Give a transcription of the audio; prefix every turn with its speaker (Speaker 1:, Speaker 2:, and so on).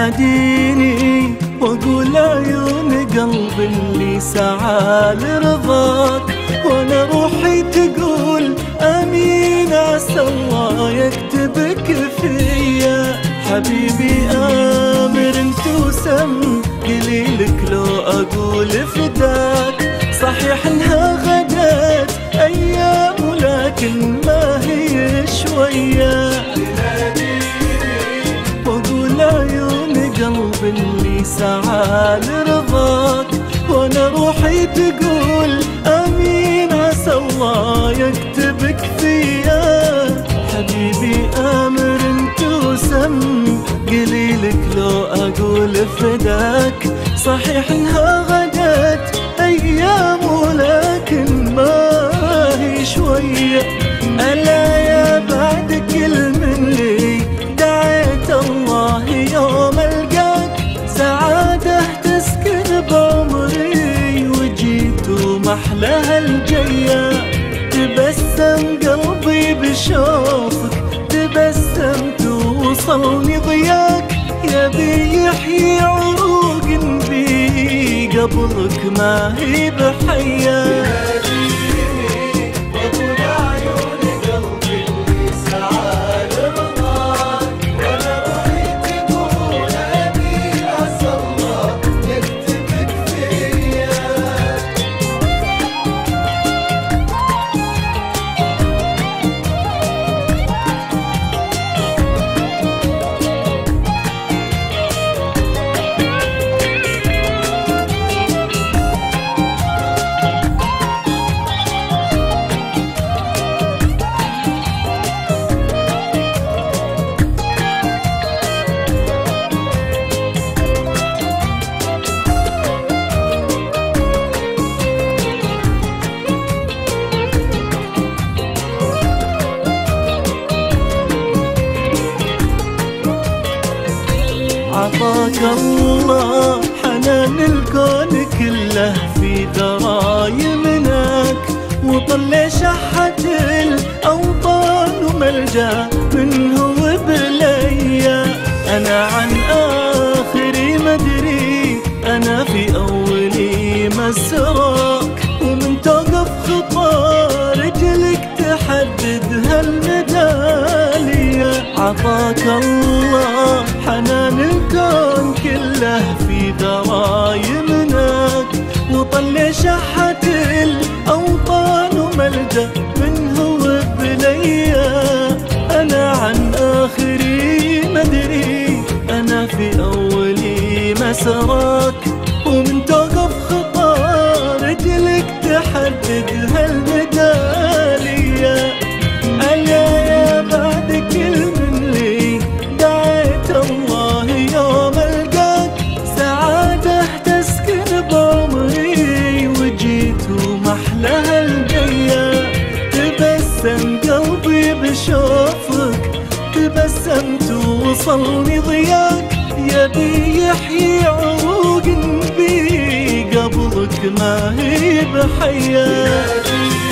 Speaker 1: تناديني واقول عيون قلبي اللي سعى لرضاك، وانا روحي تقول امين عسى الله يكتبك فيا. حبيبي امر انت وسم قليلك لو اقول فداك، صحيح انها غدت ايام ولكن ما هي شويه. واقول عيون قلبي اللي سعى لرضاك، وانا روحي تقول امين عسى الله يكتبك فيا. حبيبي امر انت وسم قليلك لو اقول فداك، صحيح انها غدت ايام ولكن ما هي شويه. الا يا بعد كل مني دعيت الله يوم القاك، سعاده تسكن بعمري وجيت ومحلها الجيه. تبسم قلبي بشوفك، تبسمت ووصلني ضياك، يبي يحيي عروق بي قبلك ما هي بحياه. عطاك الله حنان الكون كله في ذراي منك، وطل شحة الأوطان وملجأ منه وبليا. أنا عن آخري مدري، أنا في أولي مسراك، ومن توقف خطى رجلك تحدد هالميدالية. عطاك الله حنان الكون كله في ذراي منك، وطل شحة الأوطان وملجأ منه وبليا. أنا عن آخري مدري، أنا في أولي مسراك، ومن توقف خطى رجلك تحدد هالميدالية. ألا يا بعد كل مني دعيت الله يوم القاك، سعاده تسكن بعمري وجيت ومحلها الجيه. تبسم قلبي بشوفك، تبسمت ووصلني ضياك، يبي يحيي عروق بي قبلك ما هي بحياه.